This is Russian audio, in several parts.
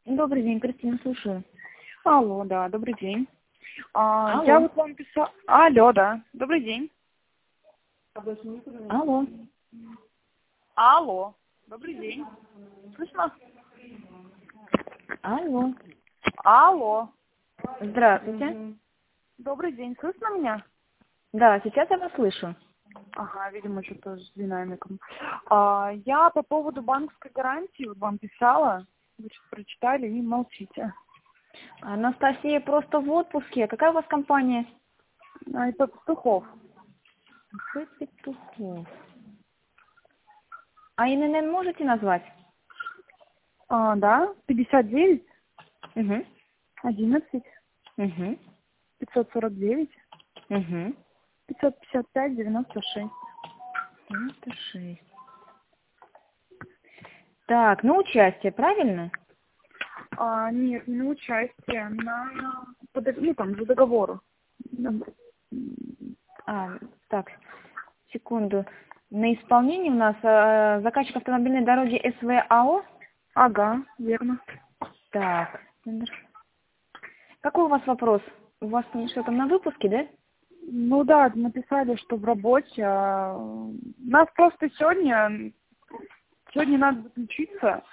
Добрый день, Кристина, слушаю. Алло, да, добрый день. Я Алло. вот вам писала... Алло, да, добрый день. Алло. Алло, добрый день. Слышно? Алло. Алло, Здравствуйте. добрый день, слышно меня? Да, сейчас я вас слышу. Ага, видимо, что-то с динамиком. Я по поводу банковской гарантии вот вам писала. Вы что-то прочитали и молчите. Анастасия просто в отпуске. Какая у вас компания? Это Пастухов. Петухов. А ИНН можете назвать? Да, 59, Угу. 11, Угу. 549, Угу. 555, 96. 96. Так, на участие, правильно? Нет, не на участие, ну там, за договору. Так, секунду. На исполнении у нас заказчик автомобильной дороги СВАО. Ага, верно. Так. Какой у вас вопрос? У вас там что там на выпуске, да? Ну да, написали, что в работе. Нас просто сегодня надо заключиться.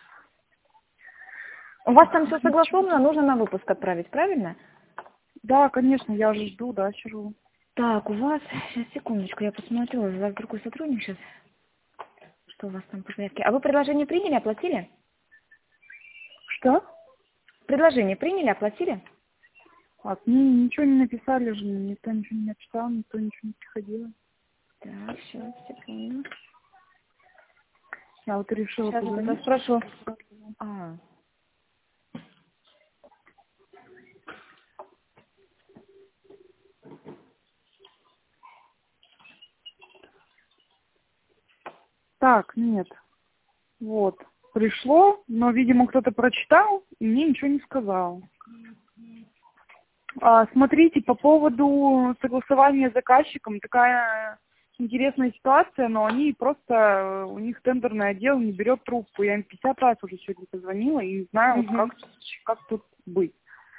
У вас там все согласовано, нужно на выпуск отправить, правильно? Да, конечно, я же жду, да, сижу. Так, у вас... Сейчас, секундочку, я посмотрю. У вас другой сотрудник сейчас. Что у вас там по заявке? А вы предложение приняли, оплатили? Что? Предложение приняли, оплатили? Мне ничего не написали же, никто ничего не написал, никто ничего не приходил. Так, сейчас, секунду. Я вот решила Сейчас я позвонить. спрошу. Так, нет. Вот. Пришло, но, видимо, кто-то прочитал и мне ничего не сказал. Смотрите, по поводу согласования с заказчиком, такая интересная ситуация, но они просто, у них тендерный отдел не берет трубку. Я им 50 раз уже сегодня позвонила и не знаю, Угу. как тут быть.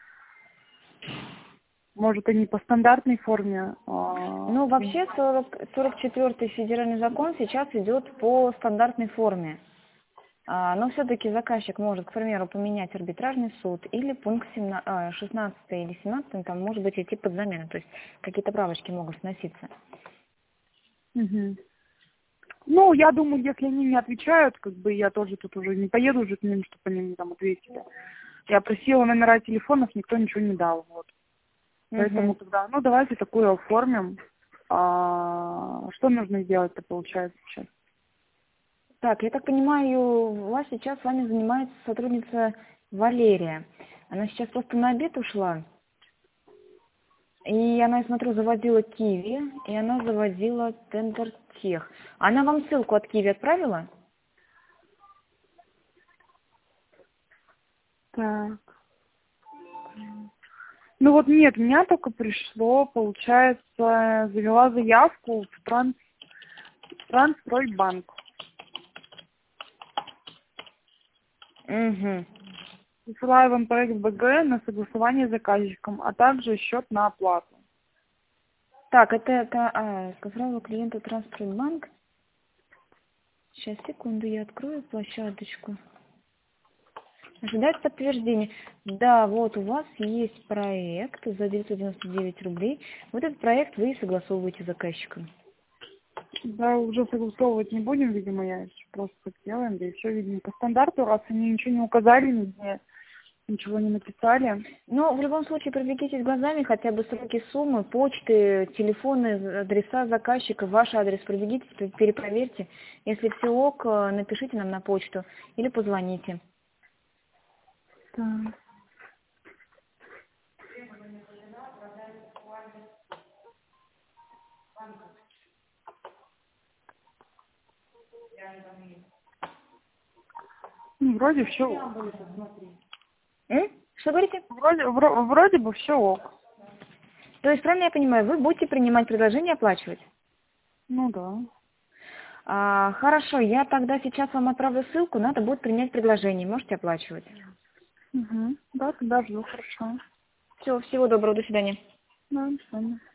Может, они по стандартной форме? Ну, вообще 44-й федеральный закон сейчас идет по стандартной форме. Но все-таки заказчик может, к примеру, поменять арбитражный суд или пункт 16 или 17, там может быть идти под замену, то есть какие-то правочки могут сноситься. Мгм. Ну, я думаю, если они не отвечают, как бы я тоже тут уже не поеду уже к ним, чтобы они мне там ответили. Я просила номера телефонов, никто ничего не дал. Вот. Поэтому Угу. тогда, ну, давайте такое оформим. Что нужно сделать-то, получается, сейчас? Так, я так понимаю, у вас сейчас с вами занимается сотрудница Валерия. Она сейчас просто на обед ушла. И она, я смотрю, заводила Киви, и она заводила Тендертех. Она вам ссылку от Киви отправила? Так. Ну вот нет, у меня только пришло, получается, завела заявку в Трансстройбанк. Угу. Высылаю вам проект БГ на согласование с заказчиком, а также счет на оплату. Так, это сказала клиенту Транспортбанк. Сейчас, секунду, я открою площадочку. Ожидать подтверждение. Да, вот у вас есть проект за 999 рублей. Вот этот проект вы и согласовываете с заказчиком. Да, уже согласовывать не будем, видимо, я еще просто сделаем, да и все, видимо, по стандарту, раз они ничего не указали, нигде ничего не написали. Но в любом случае пробегитесь глазами хотя бы сроки суммы, почты, телефоны, адреса заказчика, ваш адрес пробегитесь, перепроверьте. Если все ок, напишите нам на почту или позвоните. Так. Ну, вроде все ок. Что говорите? Вроде бы все ок. То есть, правильно я понимаю, вы будете принимать предложение оплачивать? Ну да. Хорошо, я тогда сейчас вам отправлю ссылку, надо будет принять предложение, можете оплачивать. Угу. Да, тогда жду, хорошо. Все, всего доброго, до свидания. Да, до свидания.